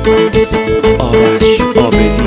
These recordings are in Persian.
آرش عابدی.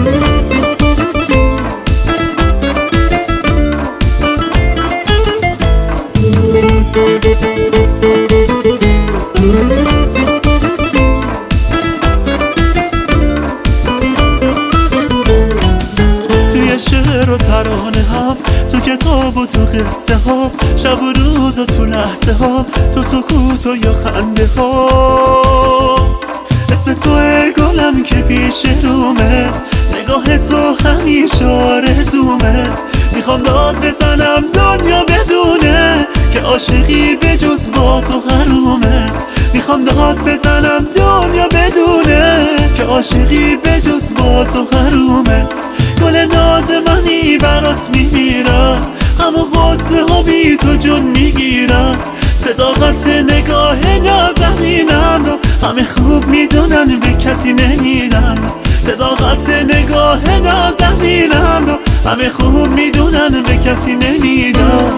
توی شعر و ترانه ها، تو کتاب و تو قصه ها، شب و روز و تو لحظه ها، تو سکوت و یا خنده ها، اسم توه گلم که پیش رومه، نگاه تو همیشه آرزومه. میخوام داد بزنم دنیا بدونه که عاشقی به جز با تو حرومه. میخوام داد بزنم دنیا بدونه که عاشقی به جز با تو حرومه. گل ناز منی برات میمیرم، اما غصه ها بی تو جون میگیرم. صداقت نگاه نازنینم رو همه خوب میدونن به کسی نمیدم. صداقت نگاه نازنینم رو همه خوب میدونن به کسی نمیدم.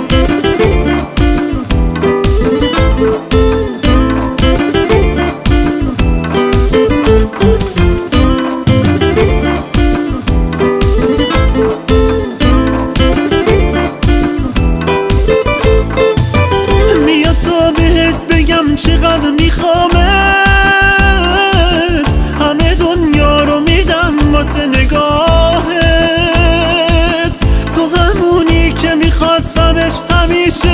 میاد تا بهت بگم چقدر میخوامت، همه دنیا رو میدم واسه نگاهت. تو همونی که میخواستمش همیشه،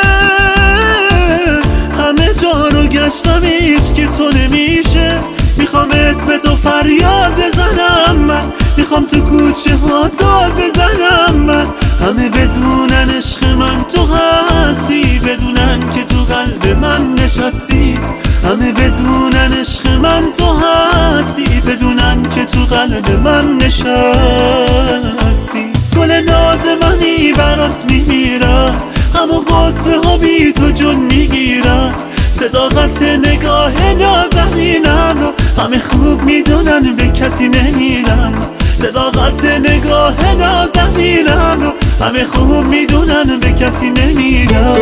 همه جا رو گشتم هیچکی تو نمیشه. میخوام اسم تو فریاد بزنم من، میخوام تو کوچه ها داد بزنم من. همه بدونن عشق من تو هستی، بدونن که تو قلب من نشستی. همه بدونن عشق من تو هستی، بدونن که تو قلب من نشستی. گل ناز منی برات میمیرم، اما غصه ها بی تو جون میگیرم. صداقت نگاه نازنینم رو همه خوب میدونن به کسی نمیدم. صداقت نگاه نازنینم رو همه خوب میدونن به کسی نمیدم.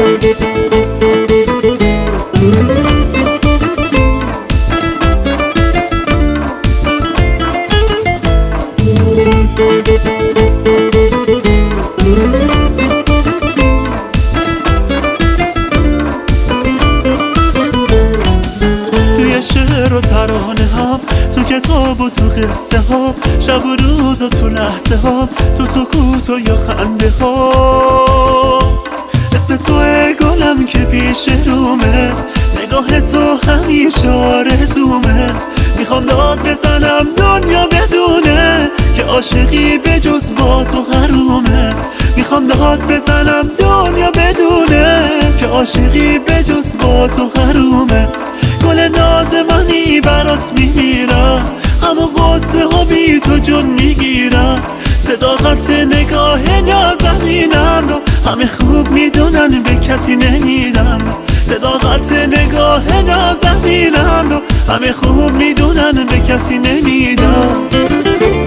شعر و ترانه ها، تو کتاب و تو قصه ها، شب و روز و تو لحظه ها، تو سکوت و یا خنده ها، اسم توه گلم که پیش رومه، نگاه تو همیشه آرزومه. میخوام داد بزنم دنیا بدونه که عاشقی به جز با تو حرومه. میخوام داد بزنم دنیا بدونه که عاشقی به جز با تو حرومه. گل ناز منی برات میمیرم، اما غصه ها بی تو جون میگیرم. صداقت نگاه نازنینم رو همه خوب میدونن به کسی نمیدم. صداقت نگاه نازنینم رو همه خوب میدونن به کسی نمیدم.